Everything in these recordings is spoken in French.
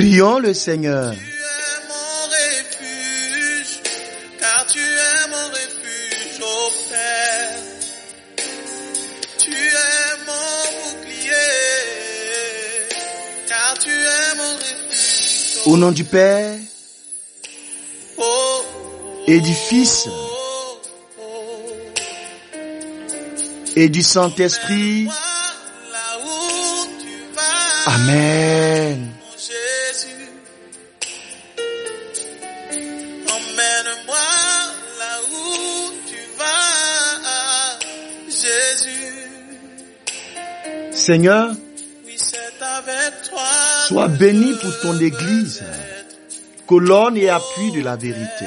Prions le Seigneur. Tu es mon refuge, car tu es mon refuge, ô Père. Tu es mon bouclier, car tu es mon refuge. Au nom du Père et du Fils et du Saint-Esprit. Amen. Emmène-moi là où tu vas, Jésus. Seigneur, Oui, c'est avec toi. sois béni pour ton Église, colonne et appui de la vérité.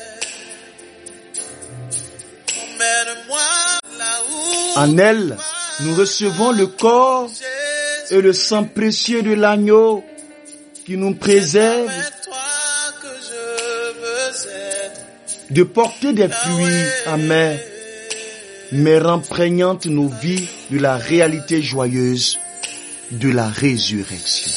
Emmène-moi là où En elle, nous recevons le corps et le sang précieux de l'agneau qui nous préserve avec toi que je veux être. de porter des fruits amers, mais rend prégnante nos vies de la réalité joyeuse de la résurrection.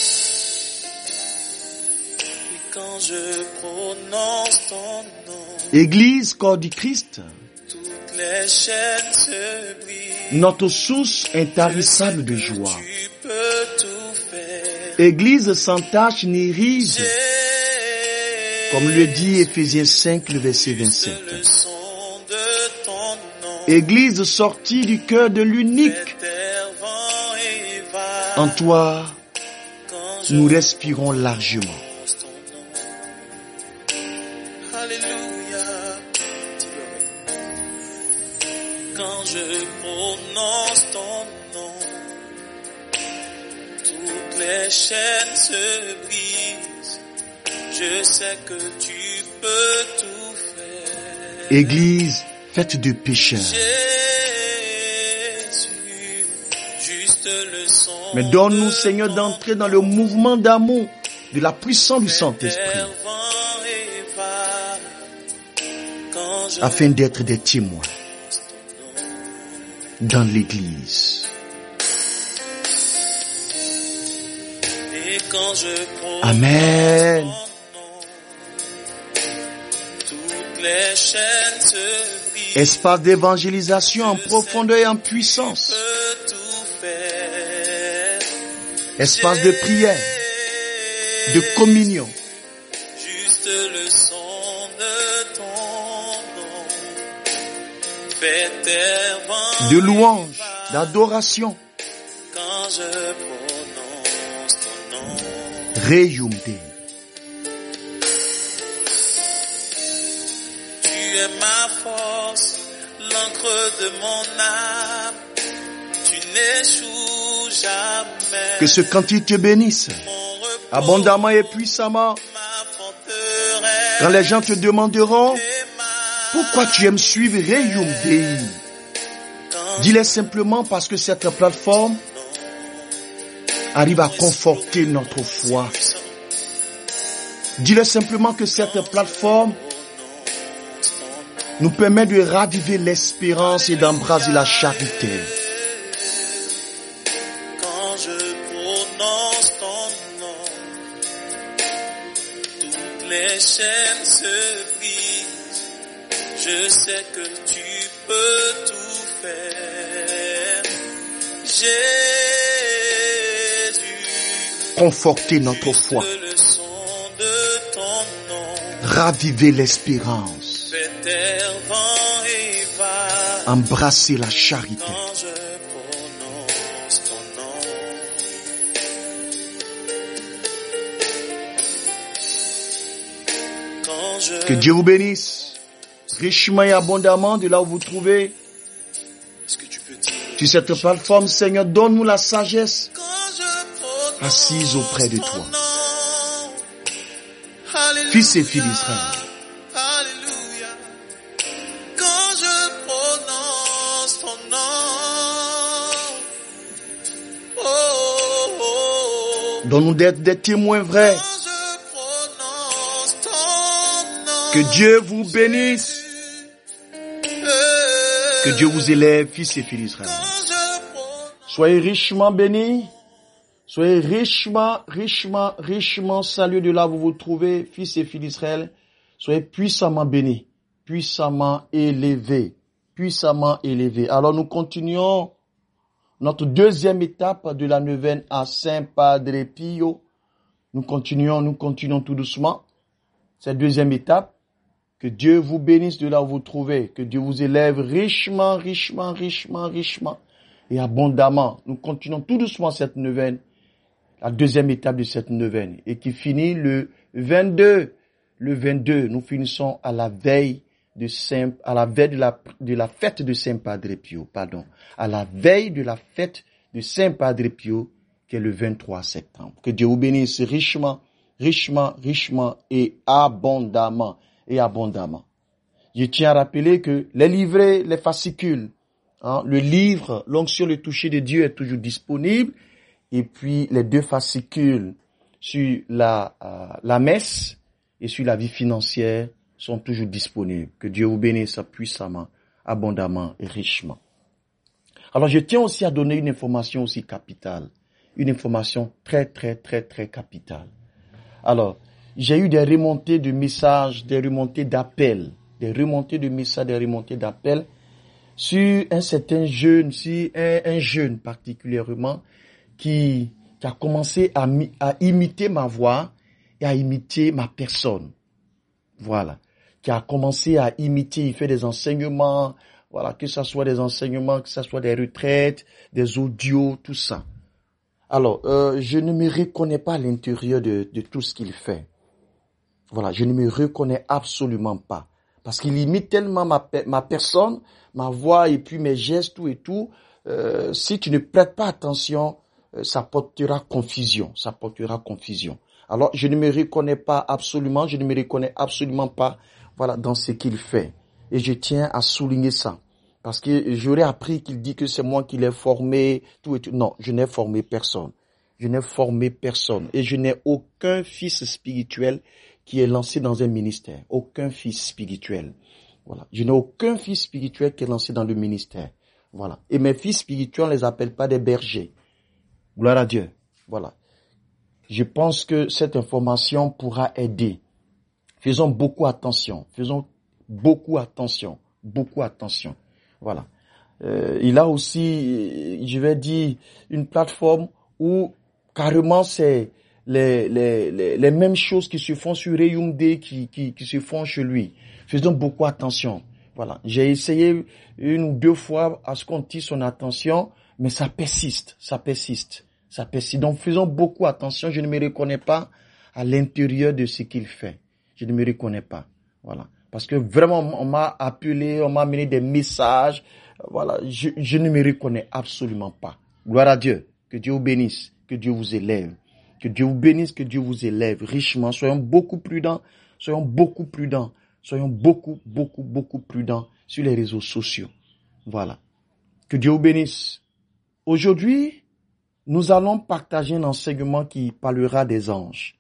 Et quand je prononce ton nom, Église, corps du Christ, toutes les chaînes se brisent. notre source intarissable de joie. Tu peux tout faire. Église sans tache ni ride, comme le dit Éphésiens 5, le verset 27. Le son de ton nom, Église sortie du cœur de l'unique. terre, vent et vague. En toi, Quand je nous respirons largement. prononce ton nom. Alléluia. Quand je prononce ton nom, toutes les chaînes se brisent. Je sais que tu peux tout faire. Église faite de pécheurs. Jésus, juste le son. Mais donne-nous, Seigneur, d'entrer dans le mouvement d'amour de la puissance du Saint-Esprit, afin d'être des témoins dans l'Église. Et quand je prononce Amen. ton nom, toutes les chaînes se brisent. Espace d'évangélisation en profondeur et en puissance. Peux tout faire. Espace de prière, de communion, Juste le son de ton nom. Fais terre, vent de louange, d'adoration. quand je prononce ton nom. Regium Dei. Tu es ma force, l'encre de mon âme. Tu n'échoues jamais. Que ce cantique te bénisse Mon repos, abondamment et puissamment. ma forteresse. Quand les gens te demanderont Et ma pourquoi tu aimes suivre Regium Dei, dis-les simplement parce que cette plateforme arrive à conforter notre foi. Dis-le simplement que cette plateforme nous permet de raviver l'espérance et d'embraser la charité. Quand je prononce ton nom, toutes les chaînes se brisent. Je sais que tu peux tout faire. Jésus, Conforter notre foi, le son de ton nom, raviver l'espérance, fait terre, vent et vague. embrasser la charité. Quand je prononce ton nom, quand je Que Dieu vous bénisse richement et abondamment de là où vous trouvez. Est-ce que tu peux dire Sur cette plateforme, Seigneur, donne-nous la sagesse quand je prononce assise auprès de ton toi. nom. Alléluia. Fils et filles d'Israël, Alléluia. Quand je prononce ton nom. Oh, oh, oh. donne-nous d'être des témoins vrais. Quand je prononce ton nom. Que Dieu vous bénisse. Que Dieu vous élève, fils et filles d'Israël. Quand je prononce Soyez richement bénis. Soyez richement salués de là où vous vous trouvez, fils et filles d'Israël. Soyez puissamment bénis, puissamment élevés. Alors nous continuons notre deuxième étape de la neuvaine à Saint Padre Pio. Nous continuons tout doucement. Cette deuxième étape, que Dieu vous bénisse de là où vous vous trouvez, que Dieu vous élève richement et abondamment. Nous continuons tout doucement cette neuvaine, la deuxième étape de cette neuvaine, et qui finit le 22. Le 22, nous finissons à la veille de la fête de Saint Padre Pio, à la veille de la fête de Saint Padre Pio, qui est le 23 septembre. Que Dieu vous bénisse richement et abondamment. Je tiens à rappeler que les livrets, les fascicules, le livre, l'onction, le toucher de Dieu est toujours disponible. Et puis les deux fascicules sur la messe et sur la vie financière sont toujours disponibles. Que Dieu vous bénisse puissamment, abondamment et richement. Alors je tiens aussi à donner une information aussi capitale. Une information très capitale. Alors, j'ai eu des remontées de messages, des remontées d'appels sur un certain jeune, un jeune particulièrement, qui a commencé à imiter ma voix et à imiter ma personne. Voilà. Qui a commencé à imiter, il fait des enseignements, voilà, que ce soit des enseignements, que ce soit des retraites, des audios, tout ça. Alors, je ne me reconnais pas à l'intérieur de tout ce qu'il fait. Voilà, je ne me reconnais absolument pas. Parce qu'il imite tellement ma personne, ma voix et puis mes gestes, tout et tout. Si tu ne prêtes pas attention, ça portera confusion. Alors, je ne me reconnais absolument pas, voilà, dans ce qu'il fait. Et je tiens à souligner ça. Parce que j'aurais appris qu'il dit que c'est moi qui l'ai formé, tout et tout. Non, je n'ai formé personne. Et je n'ai aucun fils spirituel qui est lancé dans un ministère. Aucun fils spirituel. Voilà. Je n'ai aucun fils spirituel qui est lancé dans le ministère. Voilà. Et mes fils spirituels, on les appelle pas des bergers. Gloire à Dieu. Voilà. Je pense que cette information pourra aider. Faisons beaucoup attention. Voilà. Il a aussi, je vais dire, une plateforme où carrément c'est les mêmes choses qui se font sur Reyoum Day qui se font chez lui. Faisons beaucoup attention. Voilà. J'ai essayé 1 ou 2 fois à ce qu'on tire son attention, mais ça persiste. Donc faisons beaucoup attention. Je ne me reconnais pas à l'intérieur de ce qu'il fait. Je ne me reconnais pas. Voilà. Parce que vraiment, on m'a appelé, on m'a amené des messages. Voilà. Je ne me reconnais absolument pas. Gloire à Dieu. Que Dieu vous bénisse. Que Dieu vous élève. Que Dieu vous bénisse, que Dieu vous élève richement. Soyons beaucoup prudents. Soyons beaucoup prudents sur les réseaux sociaux. Voilà. Que Dieu vous bénisse. Aujourd'hui, nous allons partager un enseignement qui parlera des anges.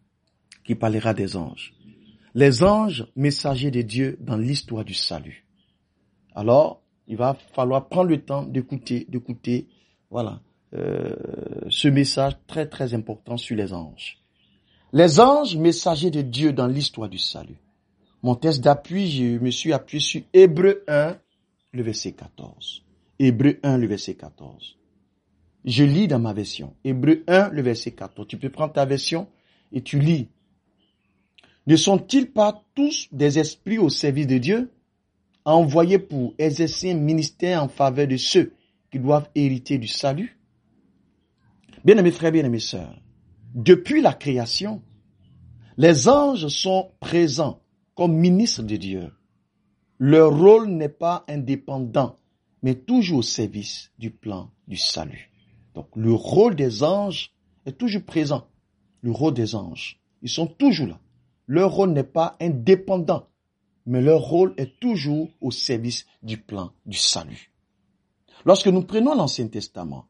Les anges messagers de Dieu dans l'histoire du salut. Alors, il va falloir prendre le temps d'écouter, voilà, ce message très très important sur les anges. Les anges messagers de Dieu dans l'histoire du salut. Mon texte d'appui, je me suis appuyé sur Hébreux 1, le verset 14. Hébreux 1, le verset 14. Je lis dans ma version. Hébreux 1, le verset 14. Tu peux prendre ta version et tu lis. Ne sont-ils pas tous des esprits au service de Dieu, envoyés pour exercer un ministère en faveur de ceux qui doivent hériter du salut? Bien-aimés frères, bien-aimés sœurs, depuis la création, les anges sont présents comme ministres de Dieu. Leur rôle n'est pas indépendant, mais toujours au service du plan du salut. Donc, le rôle des anges est toujours présent. Le rôle des anges, ils sont toujours là. Leur rôle n'est pas indépendant, mais leur rôle est toujours au service du plan du salut. Lorsque nous prenons l'Ancien Testament,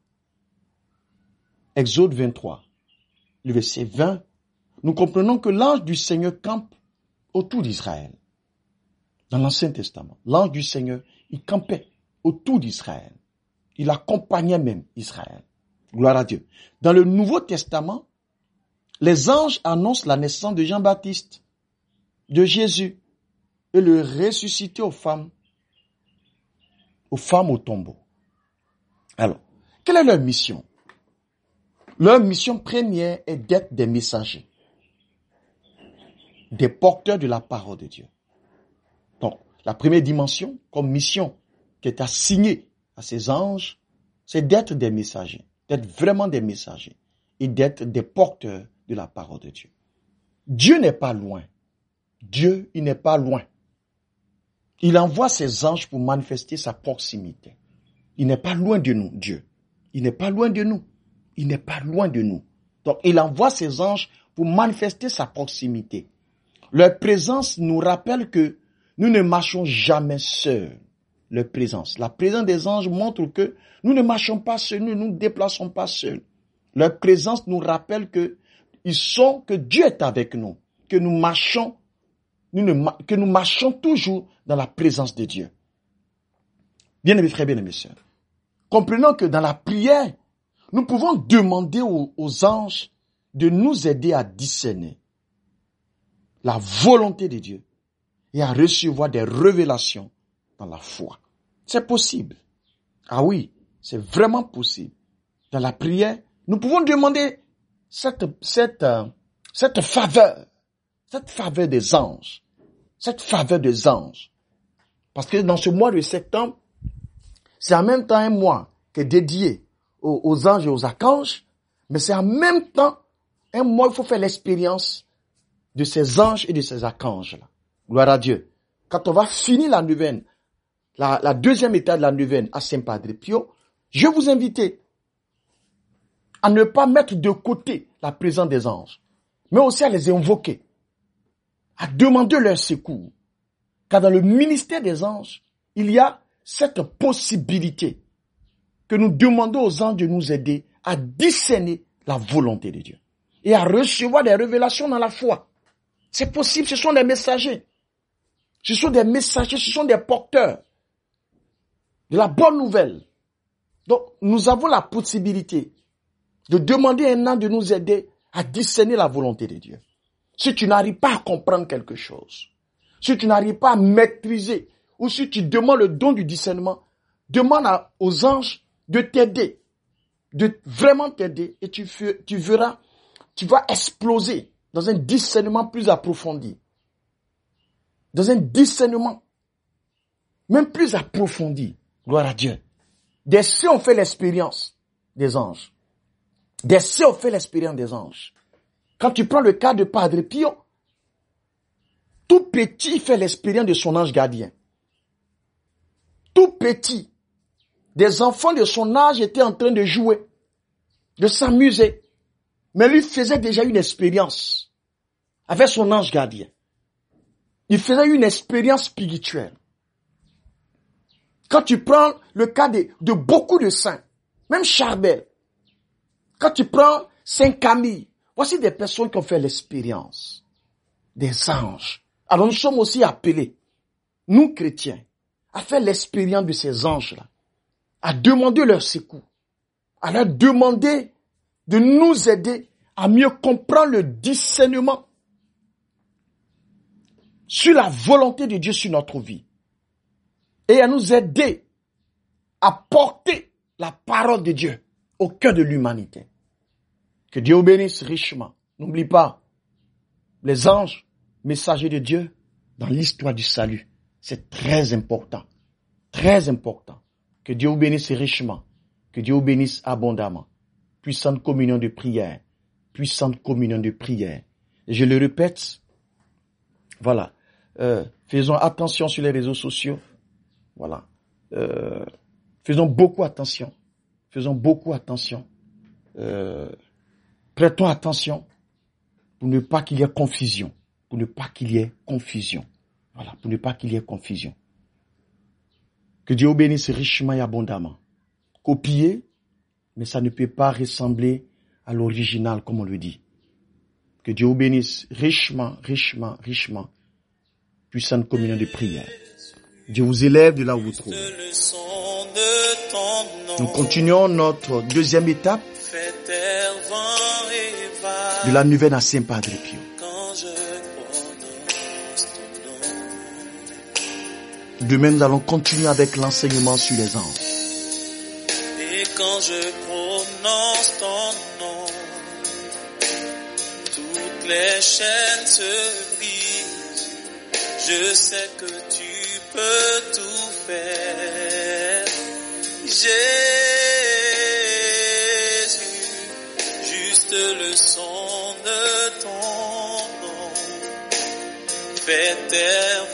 Exode 23, le verset 20, nous comprenons que l'ange du Seigneur campe autour d'Israël. Dans l'Ancien Testament, l'ange du Seigneur, il campait autour d'Israël. Il accompagnait même Israël. Gloire à Dieu. Dans le Nouveau Testament, les anges annoncent la naissance de Jean-Baptiste, de Jésus, et le ressuscité aux femmes au tombeau. Alors, quelle est leur mission? Leur mission première est d'être des messagers, des porteurs de la parole de Dieu. Donc, la première dimension, comme mission, qui est assignée à ces anges, c'est d'être des messagers, d'être vraiment des messagers et d'être des porteurs de la parole de Dieu. Dieu n'est pas loin. Dieu, il n'est pas loin. Il envoie ses anges pour manifester sa proximité. Il n'est pas loin de nous, Dieu. Il n'est pas loin de nous. Il n'est pas loin de nous. Donc, il envoie ses anges pour manifester sa proximité. Leur présence nous rappelle que nous ne marchons jamais seuls. La présence des anges montre que nous ne marchons pas seuls, nous ne nous déplaçons pas seuls. Leur présence nous rappelle que Dieu est avec nous, que nous marchons toujours dans la présence de Dieu. Bien-aimés frères, bien-aimés sœurs, comprenons que dans la prière, nous pouvons demander aux anges de nous aider à discerner la volonté de Dieu et à recevoir des révélations dans la foi. C'est possible. Ah oui, c'est vraiment possible. Dans la prière, nous pouvons demander cette faveur des anges. Cette faveur des anges. Parce que dans ce mois de septembre, c'est en même temps un mois qui est dédié aux anges et aux archanges, mais c'est en même temps un mois où il faut faire l'expérience de ces anges et de ces archanges-là. Gloire à Dieu. Quand on va finir la neuvaine, la deuxième étape de la neuvaine à Saint-Padre Pio, je vous invite à ne pas mettre de côté la présence des anges, mais aussi à les invoquer, à demander leur secours. Car dans le ministère des anges, il y a cette possibilité que nous demandons aux anges de nous aider à discerner la volonté de Dieu et à recevoir des révélations dans la foi. C'est possible, ce sont des messagers. Ce sont des messagers, ce sont des porteurs de la bonne nouvelle. Donc, nous avons la possibilité de demander à un ange de nous aider à discerner la volonté de Dieu. Si tu n'arrives pas à comprendre quelque chose, si tu n'arrives pas à maîtriser, ou si tu demandes le don du discernement, demande aux anges de t'aider, de vraiment t'aider, et tu verras, tu vas exploser dans un discernement plus approfondi. Dans un discernement même plus approfondi. Gloire à Dieu. Des saints ont fait l'expérience des anges. Des saints ont fait l'expérience des anges. Quand tu prends le cas de Padre Pio, tout petit fait l'expérience de son ange gardien. Tout petit. Des enfants de son âge étaient en train de jouer, de s'amuser. Mais lui faisait déjà une expérience avec son ange gardien. Il faisait une expérience spirituelle. Quand tu prends le cas de beaucoup de saints, même Charbel, quand tu prends Saint Camille, voici des personnes qui ont fait l'expérience des anges. Alors nous sommes aussi appelés, nous chrétiens, à faire l'expérience de ces anges-là, à demander leur secours, à leur demander de nous aider à mieux comprendre le discernement sur la volonté de Dieu sur notre vie et à nous aider à porter la parole de Dieu au cœur de l'humanité. Que Dieu vous bénisse richement. N'oublie pas, les anges, messagers de Dieu dans l'histoire du salut. C'est très important. Très important. Que Dieu vous bénisse richement. Que Dieu vous bénisse abondamment. Puissante communion de prière. Puissante communion de prière. Et je le répète, voilà. Faisons attention sur les réseaux sociaux. Voilà. Faisons beaucoup attention. Faisons beaucoup attention. Prêtons attention pour ne pas qu'il y ait confusion. Pour ne pas qu'il y ait confusion. Voilà. Pour ne pas qu'il y ait confusion. Que Dieu vous bénisse richement et abondamment. Copier, mais ça ne peut pas ressembler à l'original, comme on le dit. Que Dieu vous bénisse richement, richement, richement. Puissante communion de prière. Dieu vous élève de là où vous trouvez. ton nom. Nous continuons notre deuxième étape Fais terre, vent et vagues. de la Neuvaine à Saint-Padre Pio. Quand je prononce ton nom. Demain, nous allons continuer avec l'enseignement sur les anges. Et quand je prononce ton nom, toutes les chaînes se brisent. Je sais que tu peux tout faire. Jésus, juste le son de ton nom fait terre.